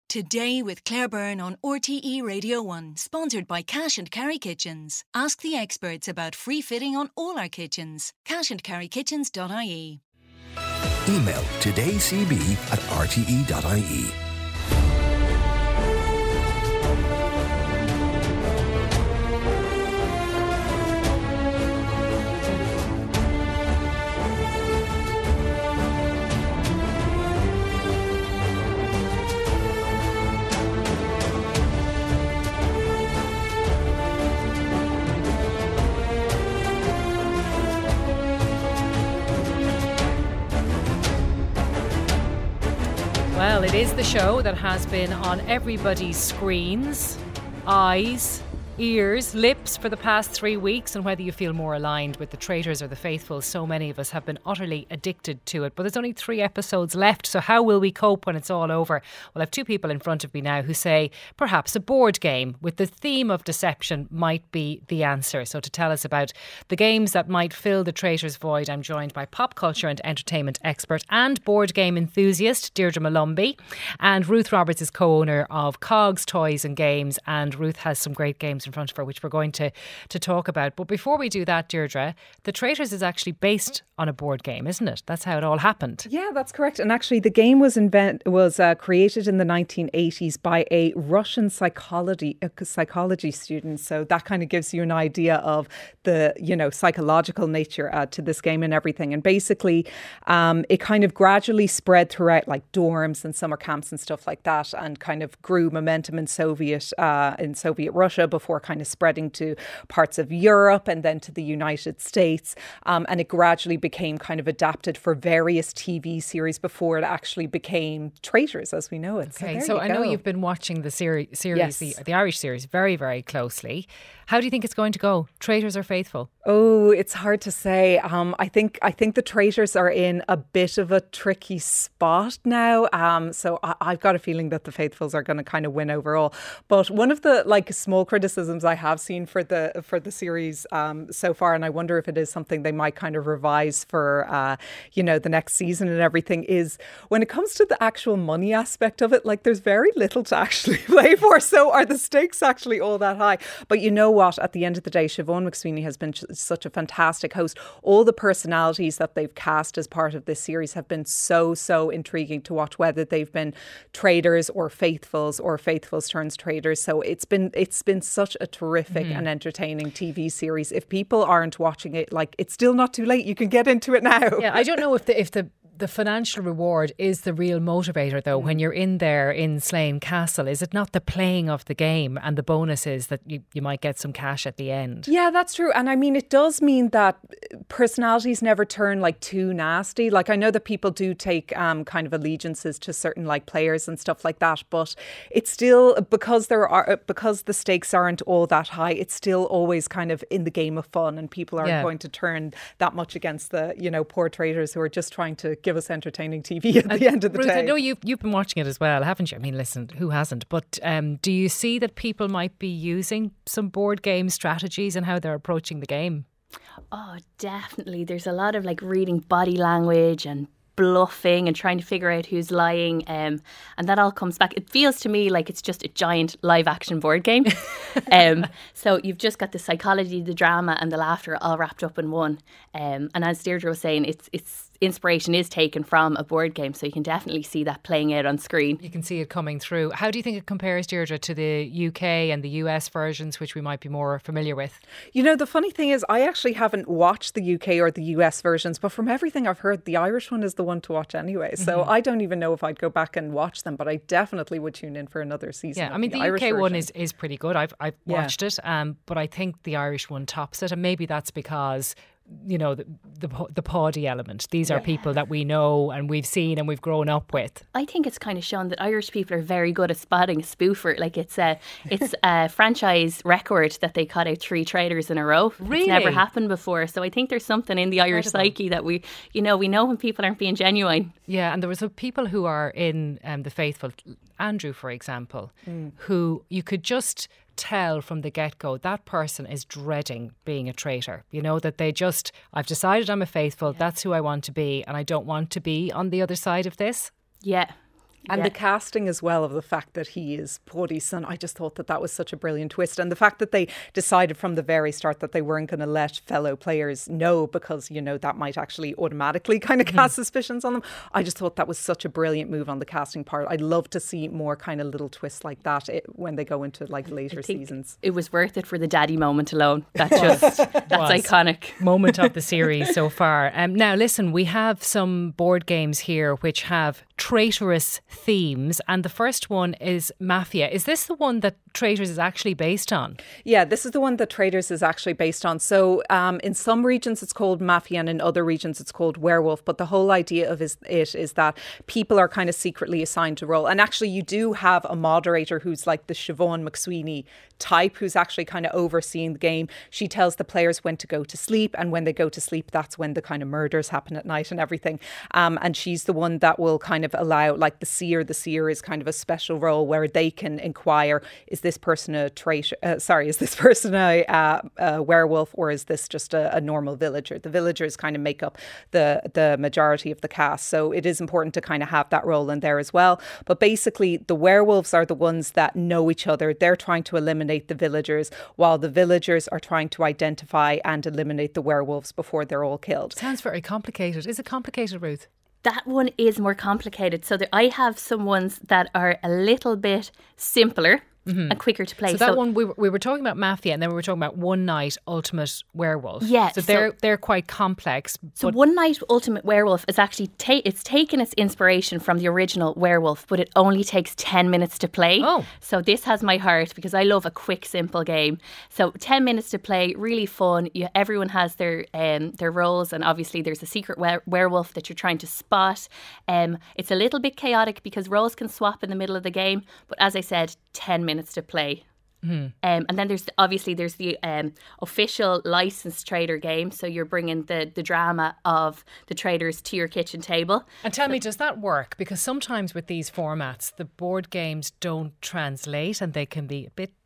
Today with Claire Byrne on RTE Radio 1, sponsored by Cash and Carry Kitchens. Ask the experts about free fitting on all our kitchens. cashandcarrykitchens.ie. Email todayscb@rte.ie. Well, it is the show that has been on everybody's screens, eyes, ears, lips for the past 3 weeks, and whether you feel more aligned with the traitors or the faithful, so many of us have been utterly addicted to it. But there's only 3 episodes left, so how will we cope when it's all over? Well, I have 2 people in front of me now who say perhaps a board game with the theme of deception might be the answer. So to tell us about the games that might fill the traitor's void, I'm joined by pop culture and entertainment expert and board game enthusiast Deirdre Molumby, and Ruth Roberts is co-owner of Cogs Toys and Games, and Ruth has some great games in front of her which we're going to talk about. But before we do that, Deirdre, The Traitors is actually based on a board game, isn't it? That's how it all happened. Yeah, that's correct. And actually the game was created in the 1980s by a Russian psychology student. So that kind of gives you an idea of the, psychological nature to this game and everything. And basically it kind of gradually spread throughout like dorms and summer camps and stuff like that, and kind of grew momentum in Soviet Russia before kind of spreading to parts of Europe and then to the United States. And it gradually became kind of adapted for various TV series before it actually became Traitors as we know it. Okay, so I know you've been watching the series, yes. the Irish series, very, very closely. How do you think it's going to go? Traitors or faithful? Oh, it's hard to say. I think the Traitors are in a bit of a tricky spot now. So I've got a feeling that the faithfuls are going to kind of win overall. But one of the small criticisms I have seen for the series so far, and I wonder if it is something they might kind of revise for the next season and everything, is when it comes to the actual money aspect of it, like there's very little to actually play for. So are the stakes actually all that high? But you know what? At the end of the day, Siobhan McSweeney has been such a fantastic host. All the personalities that they've cast as part of this series have been so intriguing to watch, whether they've been traitors or faithfuls turns traitors. So it's been such a terrific and entertaining TV series. If people aren't watching it, it's still not too late. You can get into it now. Yeah, I don't know if the financial reward is the real motivator, though, when you're in there in Slane Castle. Is it not the playing of the game and the bonuses that you might get some cash at the end? Yeah, that's true. And I mean, it does mean that personalities never turn too nasty. I know that people do take kind of allegiances to certain players and stuff like that, but it's still, because the stakes aren't all that high, it's still always kind of in the game of fun, and people aren't going to turn that much against the poor traitors who are just trying to give us entertaining TV at the end of the Ruth, day. I know you've been watching it as well, haven't you? I mean, listen, who hasn't? But do you see that people might be using some board game strategies and how they're approaching the game? Oh, definitely. There's a lot of reading body language and bluffing and trying to figure out who's lying, and that all comes back. It feels to me like it's just a giant live action board game. So you've just got the psychology, the drama and the laughter all wrapped up in one. And as Deirdre was saying, it's inspiration is taken from a board game, so you can definitely see that playing out on screen. You can see it coming through. How do you think it compares, Deirdre, to the UK and the US versions, which we might be more familiar with? The funny thing is, I actually haven't watched the UK or the US versions, but from everything I've heard, the Irish one is the one to watch anyway. So I don't even know if I'd go back and watch them, but I definitely would tune in for another season. Yeah, I mean, the UK one is pretty good. I've watched it, but I think the Irish one tops it, and maybe that's because the Paddy element. These are people that we know and we've seen and we've grown up with. I think it's kind of shown that Irish people are very good at spotting a spoofer. It's a franchise record that they caught out 3 traitors in a row. Really? It's never happened before. So I think there's something in the Irish psyche that we know when people aren't being genuine. Yeah, and there was people who are in the faithful, Andrew, for example, who you could just tell from the get-go that person is dreading being a traitor. That I've decided I'm a faithful, that's who I want to be, and I don't want to be on the other side of this. Yeah. And the casting as well of the fact that he is Paddy's son, I just thought that was such a brilliant twist. And the fact that they decided from the very start that they weren't going to let fellow players know because, that might actually automatically kind of cast suspicions on them. I just thought that was such a brilliant move on the casting part. I'd love to see more kind of little twists like that when they go into like later seasons. It was worth it for the daddy moment alone. That's iconic. Moment of the series so far. Now, listen, we have some board games here which have traitorous themes, and the first one is Mafia. Is this the one that Traitors is actually based on? Yeah, this is the one that Traitors is actually based on. So in some regions it's called Mafia and in other regions it's called Werewolf, but the whole idea of it is that people are kind of secretly assigned to roll. And actually you do have a moderator who's like the Siobhan McSweeney type who's actually kind of overseeing the game. She tells the players when to go to sleep, and when they go to sleep that's when the kind of murders happen at night and everything. And she's the one that will kind of allow, like the seer is kind of a special role where they can inquire, is this person a traitor? Is this person a werewolf, or is this just a normal villager? The villagers kind of make up the majority of the cast, so it is important to kind of have that role in there as well. But basically the werewolves are the ones that know each other. They're trying to eliminate the villagers, while the villagers are trying to identify and eliminate the werewolves before they're all killed. Sounds very complicated. Is it complicated, Ruth? That one is more complicated. So I have some ones that are a little bit simpler and quicker to play. So that one, we were talking about Mafia, and then we were talking about One Night Ultimate Werewolf. Yeah. So they're quite complex. So One Night Ultimate Werewolf is actually, it's taken its inspiration from the original Werewolf, but it only takes 10 minutes to play. Oh. So this has my heart because I love a quick, simple game. So 10 minutes to play, really fun. Everyone has their roles, and obviously there's a secret werewolf that you're trying to spot. It's a little bit chaotic because roles can swap in the middle of the game, but as I said, 10 minutes to play. And then there's the official licensed traitor game, so you're bringing the drama of the traitors to your kitchen table. And tell me, does that work? Because sometimes with these formats the board games don't translate and they can be a bit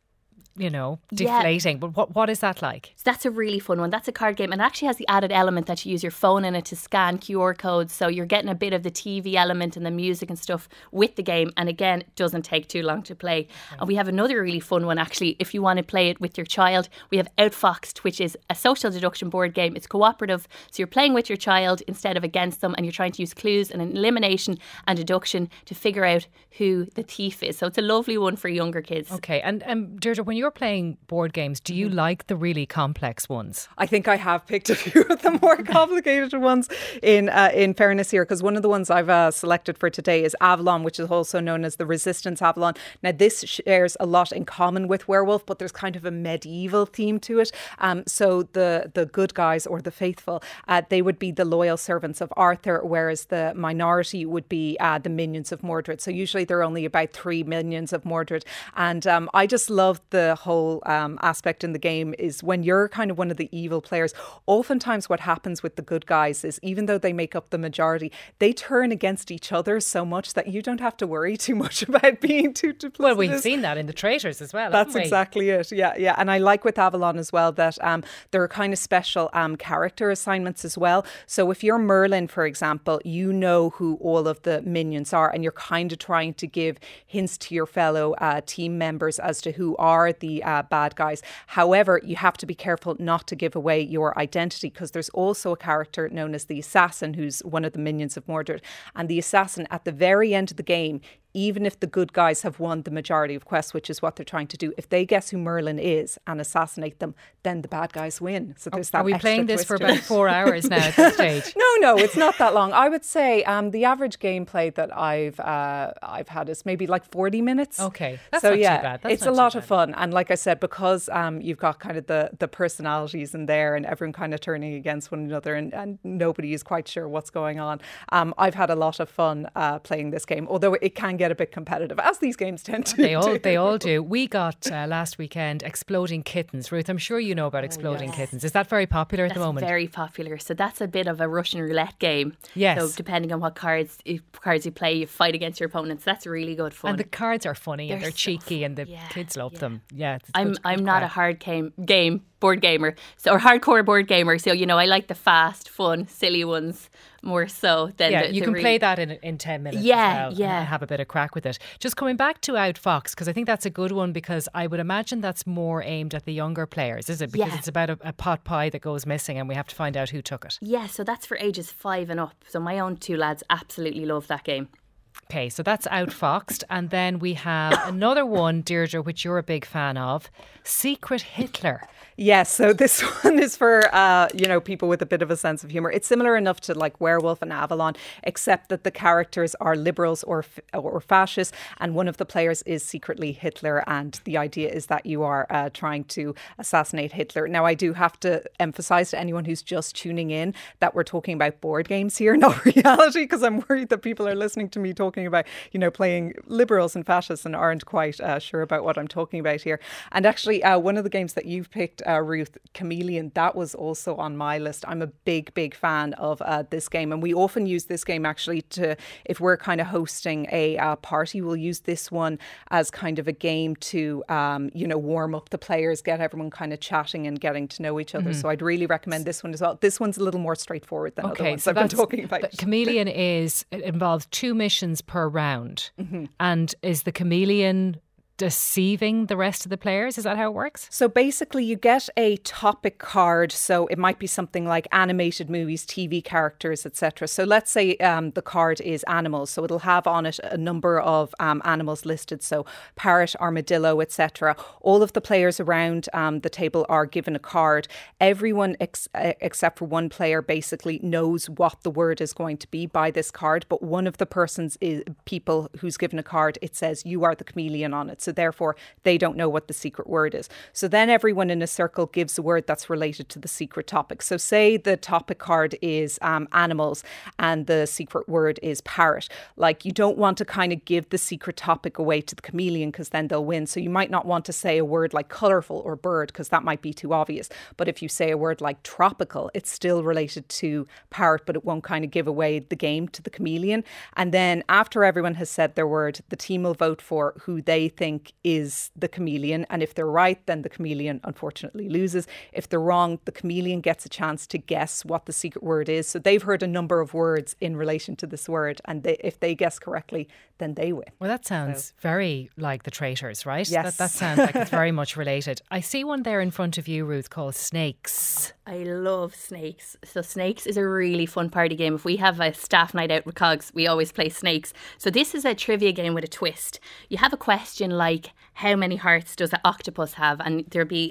deflating. Yeah. But what is that like? So that's a really fun one. That's a card game, and it actually has the added element that you use your phone in it to scan QR codes, so you're getting a bit of the TV element and the music and stuff with the game, and again, it doesn't take too long to play. Okay. And we have another really fun one actually, if you want to play it with your child. We have Outfoxed, which is a social deduction board game. It's cooperative, so you're playing with your child instead of against them, and you're trying to use clues and elimination and deduction to figure out who the thief is. So it's a lovely one for younger kids. Okay, and Deirdre, when you're playing board games, do you like the really complex ones? I think I have picked a few of the more complicated ones in fairness here, because one of the ones I've selected for today is Avalon, which is also known as the Resistance Avalon. Now this shares a lot in common with Werewolf, but there's kind of a medieval theme to it. So the good guys, or the faithful, they would be the loyal servants of Arthur, whereas the minority would be the minions of Mordred. So usually there are only about 3 minions of Mordred. And I just love the whole aspect in the game is when you're kind of one of the evil players, oftentimes what happens with the good guys is, even though they make up the majority, they turn against each other so much that you don't have to worry too much about being too duplicitous. Well, we've seen that in the Traitors as well. That's exactly it. Yeah. And I like with Avalon as well that there are kind of special character assignments as well. So if you're Merlin, for example, you know who all of the minions are, and you're kind of trying to give hints to your fellow team members as to who are the bad guys. However, you have to be careful not to give away your identity, because there's also a character known as the Assassin, who's one of the minions of Mordred. And the Assassin, at the very end of the game, even if the good guys have won the majority of quests, which is what they're trying to do, if they guess who Merlin is and assassinate them, then the bad guys win. So there's that. Are we playing this for about 4 hours now at this stage? No, it's not that long. I would say the average gameplay that I've had is maybe like 40 minutes. Okay, that's not too bad. It's a lot of fun. And like I said, because you've got kind of the personalities in there and everyone kind of turning against one another and nobody is quite sure what's going on. I've had a lot of fun playing this game, although it can get a bit competitive, as these games tend to do. They all do. We got last weekend Exploding Kittens. Ruth, I'm sure you know about Exploding Kittens. Is that very popular at the moment? Very popular. So that's a bit of a Russian roulette game. Yes. So depending on what cards you play, you fight against your opponents. That's really good fun. And the cards are funny and they're cheeky, and the kids love them. Yeah, I'm not a hard game board gamer, or hardcore board gamer. So, you know, I like the fast, fun, silly ones more so than you can play that in 10 minutes and have a bit of crack with it. Just coming back to Outfox, because I think that's a good one, because I would imagine that's more aimed at the younger players, is it? Because it's about a pot pie that goes missing and we have to find out who took it. Yeah, so that's for ages 5 and up. So my own 2 lads absolutely love that game. Okay, so that's Outfoxed. And then we have another one, Deirdre, which you're a big fan of, Secret Hitler. Yes, so this one is for, people with a bit of a sense of humour. It's similar enough to like Werewolf and Avalon, except that the characters are liberals or fascists, and one of the players is secretly Hitler, and the idea is that you are trying to assassinate Hitler. Now, I do have to emphasise to anyone who's just tuning in that we're talking about board games here, not reality, because I'm worried that people are listening to me talking about, playing liberals and fascists and aren't quite sure about what I'm talking about here. And actually, one of the games that you've picked, Ruth, Chameleon, that was also on my list. I'm a big fan of this game, and we often use this game actually if we're kind of hosting a party, we'll use this one as kind of a game to warm up the players, get everyone kind of chatting and getting to know each other. Mm-hmm. So I'd really recommend this one as well. This one's a little more straightforward than other ones I've been talking about. Chameleon it involves 2 missions per round. Mm-hmm. And is the chameleon deceiving the rest of the players? Is that how it works? So basically you get a topic card. So it might be something like animated movies, TV characters, etc. So let's say the card is animals. So it'll have on it a number of animals listed. So parrot, armadillo, etc. All of the players around the table are given a card. Everyone except for one player basically knows what the word is going to be by this card. But one of the people who's given a card, it says you are the chameleon on it. So therefore, they don't know what the secret word is. So then everyone in a circle gives a word that's related to the secret topic. So say the topic card is animals and the secret word is parrot. Like, you don't want to kind of give the secret topic away to the chameleon because then they'll win. So you might not want to say a word like colourful or bird because that might be too obvious. But if you say a word like tropical, it's still related to parrot, but it won't kind of give away the game to the chameleon. And then after everyone has said their word, the team will vote for who they think is the chameleon, and if they're right, then the chameleon unfortunately loses. If they're wrong, the chameleon gets a chance to guess what the secret word is. So they've heard a number of words in relation to this word, and if they guess correctly, then they win. Well, that sounds very like The Traitors, right? Yes. That sounds like it's very much related. I see one there in front of you, Ruth, called Snakes. I love Snakes. So Snakes is a really fun party game. If we have a staff night out with Cogs, we always play Snakes. So this is a trivia game with a twist. You have a question like, how many hearts does an octopus have? And there'll be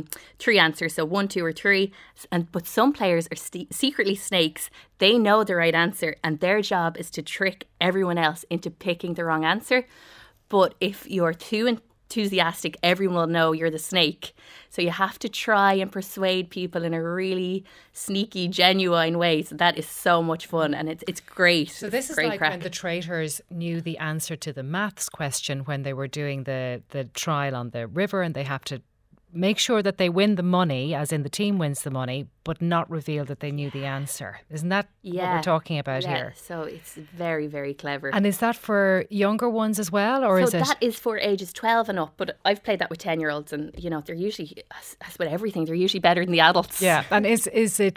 3 answers, so 1, 2 or 3. But some players are secretly snakes. They know the right answer, and their job is to trick everyone else into picking the wrong answer. But if you're too enthusiastic, everyone will know you're the snake. So you have to try and persuade people in a really sneaky, genuine way. So that is so much fun, and it's great. So this is like when the Traitors knew the answer to the maths question when they were doing the trial on the river, and they have to make sure that they win the money, as in the team wins the money, but not reveal that they knew the answer. Isn't that what we're talking about here? So it's very, very clever. And is that for younger ones as well, or is it? That is for ages 12 and up, but I've played that with 10-year-olds, and they're usually, as with everything, they're usually better than the adults. Yeah. And is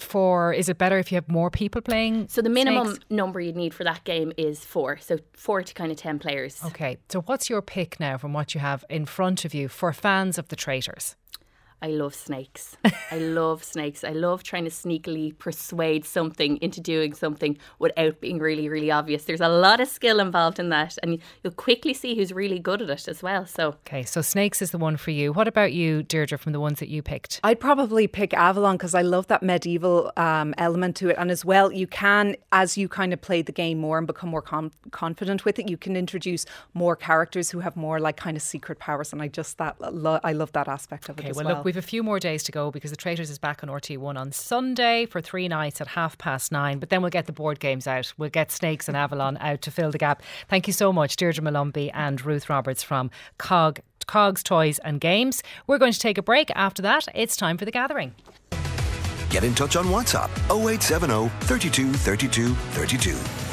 it better if you have more people playing? So the minimum number you'd need for that game is 4. So 4 to kind of 10 players. Okay. So what's your pick now from what you have in front of you for fans of The Traitors? I love snakes. I love snakes. I love trying to sneakily persuade something into doing something without being really, really obvious. There's a lot of skill involved in that, and you'll quickly see who's really good at it as well. Okay, so Snakes is the one for you. What about you, Deirdre, from the ones that you picked? I'd probably pick Avalon because I love that medieval element to it. And as well, you can, as you kind of play the game more and become more confident with it, you can introduce more characters who have more like kind of secret powers. And I love that aspect of it as well. Look, we've a few more days to go because The Traitors is back on RT1 on Sunday for 3 nights at 9:30. But then we'll get the board games out. We'll get Snakes and Avalon out to fill the gap. Thank you so much, Deirdre Malumbi and Ruth Roberts from Cogs Toys and Games. We're going to take a break. After that, it's time for The Gathering. Get in touch on WhatsApp 0870 32 32 32.